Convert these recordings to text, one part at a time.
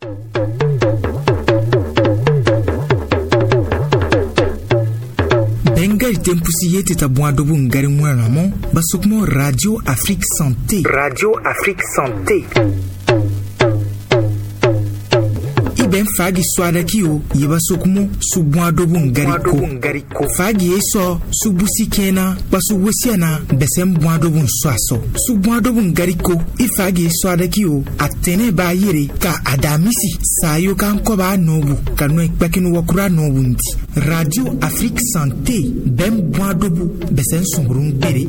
Bengal Tempusiyete tabuadobu ngari mwanamo basukmo Radio Afrique Santé. Radio Afrique Santé. Ben fagi swada kiyo yeba sokmo subwadobu ngariko fagi eso subusi kena basu wesiana besem bwadobu swaso subwadobu ngariko ifagi swada kiyo atene ba yere ka adamisi sayo kan ko ba nobu kanu ekpekinu wakura nobu ndi Radio Afrique Santé ben bwadobu besen sungurun bere.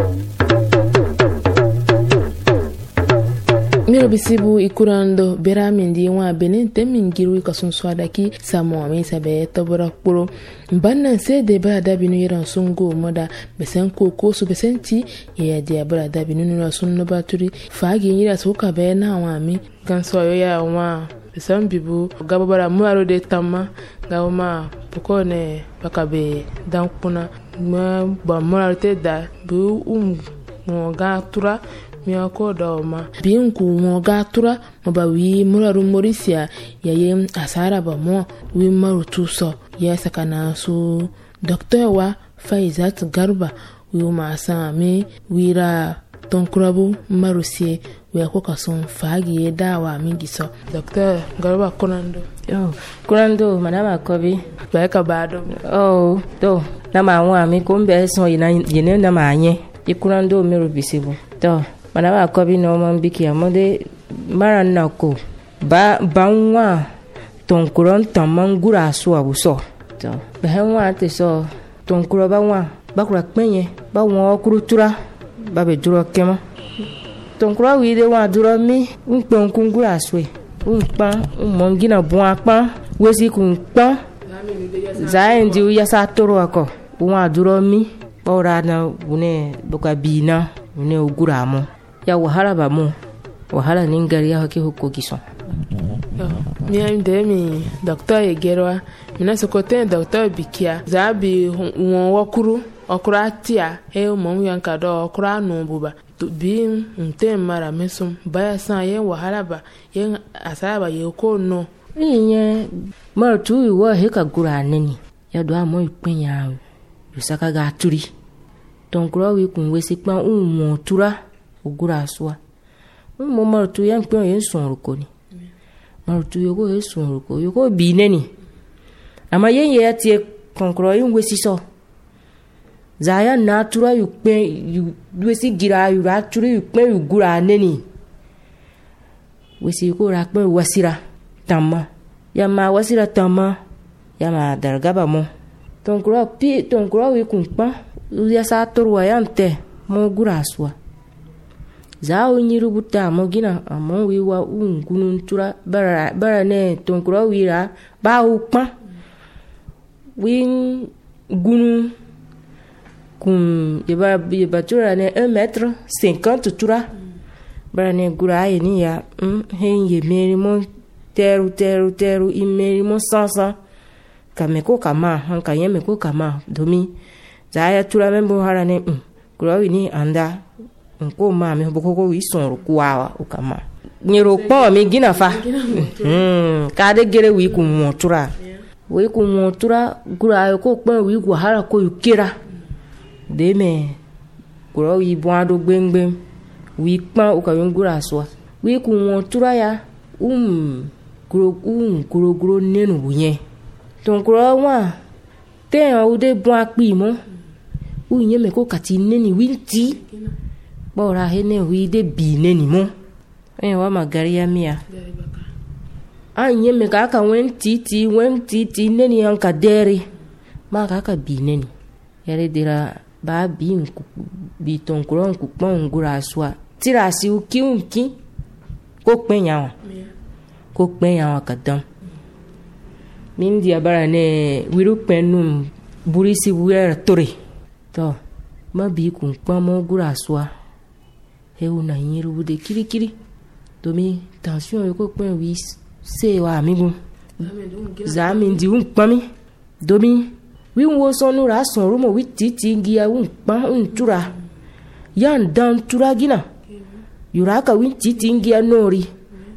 Miro bisibu ikurando beramindi wa benente mingiru ikasunsuadaki samo misa be tobora kuro mbanna se de bada binu yeran sungo moda besen koko su besenti ya dia bada binu no sunno baturi faagi yira soka be na wa mi ganso ya wa besen bibu gabara muaro de tamma gawma pokone pakabe dankuna ma ba morate da bu mo ga tura miyako doma binku moga tura mabawi muraru morisia yaye asara ba mo wi marutuso ya sakana su docteur wa Faizat Garba wi masami wira tonkurabu marusie wi akoka son fagi dawa mingiso docteur Garba kunando manama kobi ba ka bado to na ma mi kombe so yene na ma anye ikurando meru bisibu to manaba kobi no man biki amode maran nako ba banwa tonkuron tamman gura so abuso to behenwa te so tonkuro banwa bakura penye ba won okurutura ba be duro kema tonkuro wi de wa duro mi npon kungura so npan mongina bon apan wesi kunpan zaendi ya sa toro ako wa duro mi ora na une boka bina une uguramo ya wahala ba mu wahala ningari ya haki huko kiso mi docteur Yegerwa mina sokote docteur Bikia zabi won wakuru okura tia mo yanka do okura no buba bi ntem mara mesum baya san yen wahala ba yen asaba ye ko no nye mara tu wa he ka gura neni ya do amo ipin ya usaka ga turi tonkura wi kun wesi pan mo tura ogura aswa mo marutu yan pe yen sonruko ni marutu yogo yen sonruko yogo bi neni ama yen ye atie konkro yin wesi so zaya natura yu pe yu wesi gira yu raturi yu pe yu gura neni wesi ko ra pe wasira tamma ya ma wasira tamma ya ma dargaba mo tonkro wi kun pa ya sa torwa yante mo gura aswa zao nyirubuta mogina amo wiwa ungunun tura bara ne tonkura wira ba ukpa win gunu kun yeba tura ne 1,50 m tura bara ne gura ni ya henye meri mo teru imeri mo sansa kameko kama hanka yemeko kama domi zaya tura membo harane gura wini anda nko mami bokoko wisonro kuwa ukama nyero po mi gina fa ka de gere wi ku motura gura ayo ko pon wi ku hara ko yukira de me gura wi boado gbengbe wi pon uka yungura so wi ku motura ya guro nenu buye ton gura wa te o de bon api mo u nyeme ko kati neni winti bora hene huide bine ni mo wa magaria mia anye me ka wen titi neni anka dere ma ka bine ni yare dira ba bi tonkuro ku pon gura swa tira si uki ko penya ka dam min dia bara ne wiru penum burisi wera tore to ma bi ku pon mo gura swa he una nyiru de kirikiri domi tension yoko pen wi se wa amigun zami ndi unpami domi wi wo sonu ra son rumo wi titi ngia unpa untura yan dan tura gina yuraka wi titi ngia nori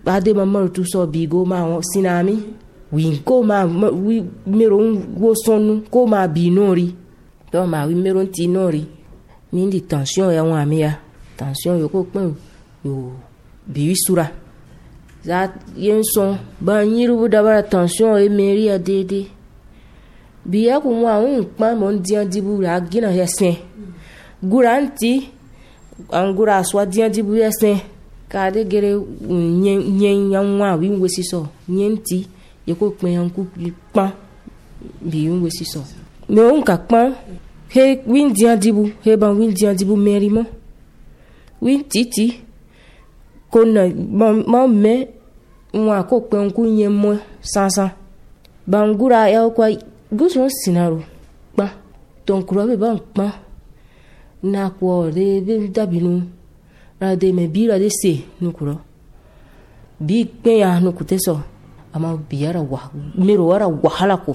ade ma maru tu so bi go ma sinami wi ko ma wi meron wo sonu ko ma bi nori to ma wi meron ti nori ni di tension ya wa mi ya tension yo ko pon yo bi sura za yen son ba nyiru da bara tension e meri adede bi ya ko wa un pa mo dian dibu ra gina yesen guranti angura swa dian dibu yesen ka de gere nyen yanwa wi nwesi so nyenti ye ko pin yanku pa bi nwesi so me on ka pa he win dian dibu he ban win dian dibu meri mo win titi ko na mo me nwa ko pe nku yen mo sansan bangura ya ko gusun sinaro pa ton kuro be ban pa na ko de be dabinu ra de me bi ra de se nukuro bi pe ya nukute so ama biara wa mero wara wahala ko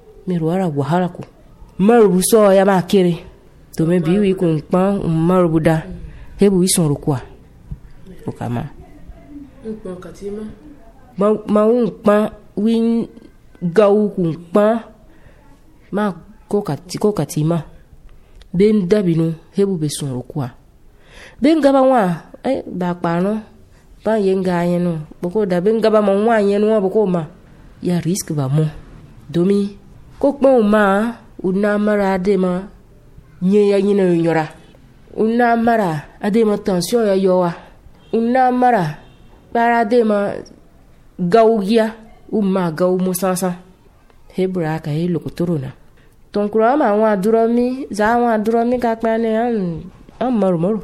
maru so ya ma kere to me bi wi kun pa maru buda hebu ison rukwa okama npon katima ma un pa win gawu kun pa ma ko katima ben dabinu hebu be son rukwa ben gaba wa ba pa no ba yenga yenu boko da ben gaba ma wa yenu boko ma ya risk ba mo domi ko pon ma una mara de ma nye ya nyina nyora una mara ade ma tension ya yowa una mara para de ma gaugia uma gau musansa hebra ka he lokotorona ton kura ma wa duromi za wa duromi ka pane an maru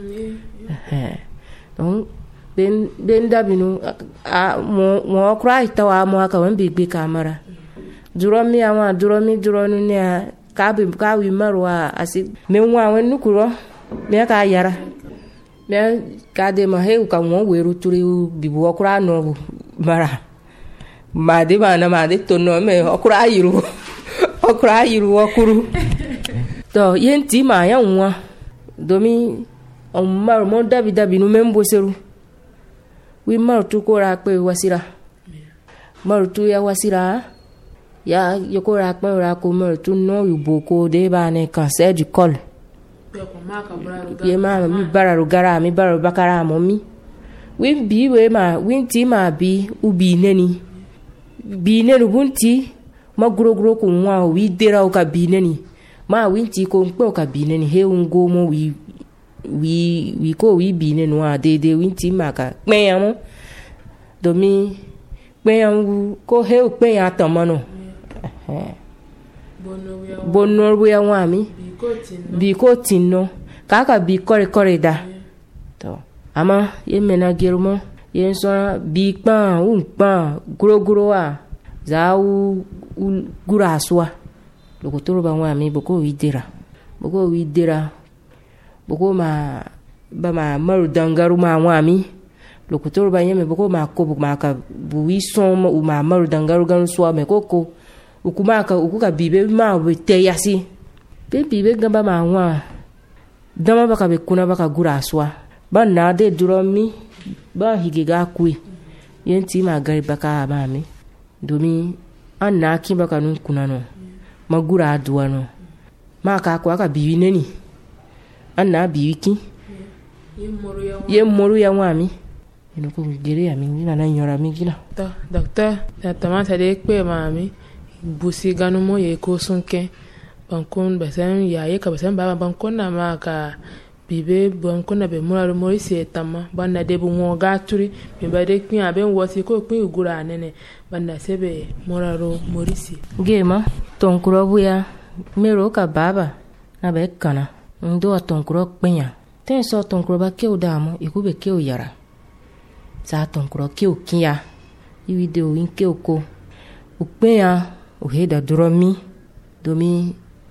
donc ben dabinu mo kura itawa mo ka wan bigbe kamera duromi awa duronu ne ka wi marwa asi me nwa wen nukuro me ka yara me ka de ma he ka won weru turi bibu okura no mara ma de to no me okura yiru okuru to yenti ma ya nwa domi on mar mo dabi no membo seru wi mar tu ko ra pe wasira mar tu ya wasira ya yokora pe ra ko mar tu no yuboko de ba ne cancer du col ye ma mi bararu gara mi bararu bakara mo mi wi bi we ma wi ti ma bi ubi neni bi nenu bunti ma grogro ko nwa wi dera o ka bi neni ma wi ti ko npe o ka bi neni he ngo mo wi ko wi bi nenu a de wi ti ma ka pe yan mo domi pe yan ko he o pe yan tamano bonor ya wami bi ko tinno kaka bi kore da to ama ye mena gerumo ye so bi pan grogro wa za u guraswa lokotoro ba wami boko widera boko ma ba ma maru dangaru ma wami lokotoro ba yeme boko ma ko ma ka buwi son ma maru dangaru ganu so me koko ukuka bibe ma te yasi be bibe gamba ma wa dama baka be kuna baka gura aswa ba na de duromi ba higiga kwi yenti ma gari baka mami domi anna kin baka nun kuna no magura aduwa no ma ka kwa ka bibi neni anna bibi kin ye moru ya wami ino ko gere ya mi na nyora mi gina ta docteur ta tamata de pe mami busi ganu mo ye ko sunke bankon basan ya ye ka basan baba bankon na ma ka bibe bankon na be mura mo ise tama banda de bu mo gaturi be ba de pin aben wosi ko pin ugura nene banda sebe mura ro morisi gema tonkuro buya mero ka baba na be kana ndo tonkuro penya ten so tonkuro ba ke odamo ikube ke oyara sa tonkuro ke okiya iwi de o inke oko upenya uheda duromi domi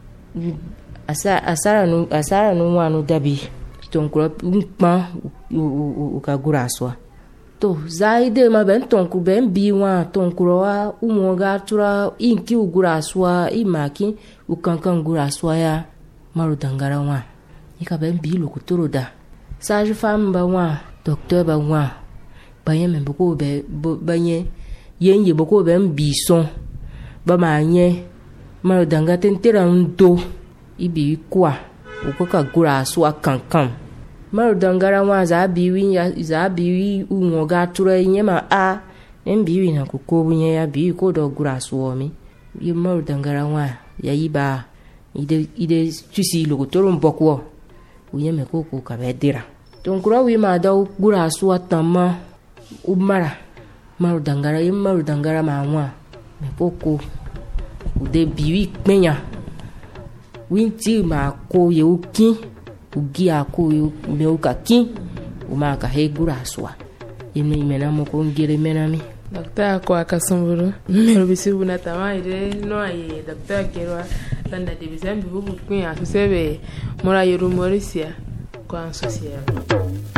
asara no wanu dabi tonkura umpa ukagura aswa to zaide ma ben tonku ben biwa tonkura wa umoga tura inki ugura aswa imaki ukankan gura aswa ya maru dangara wa ika ben bi lokutoro da sage femme ba wa docteur ba wa Baye me boko be banye yenye boko be mbison ba manye maro danga tentera ndo ibi kwa ukoka gura aswa kankan maro dangara wa za biwi unwoga tura nyema a embiwi na kukobunya ya bi ko do gura aswa mi ye maro dangara wa ya iba ide tusi logotoro mbokwo uyeme koko kabedira tonkura wi ma da gura aswa tamma umara maro dangara ma wa me koko ude biwi penya winti ma ko ye uki ugi ako yo me ukaki uma ka he gura aswa yeme imena mo ko ngere menami Docteur ko akasumburu mero bisibu na tamaire no aye docteur kerwa tanda de bisambi bubu kwin asusebe mora yoru morisia ko ansosiya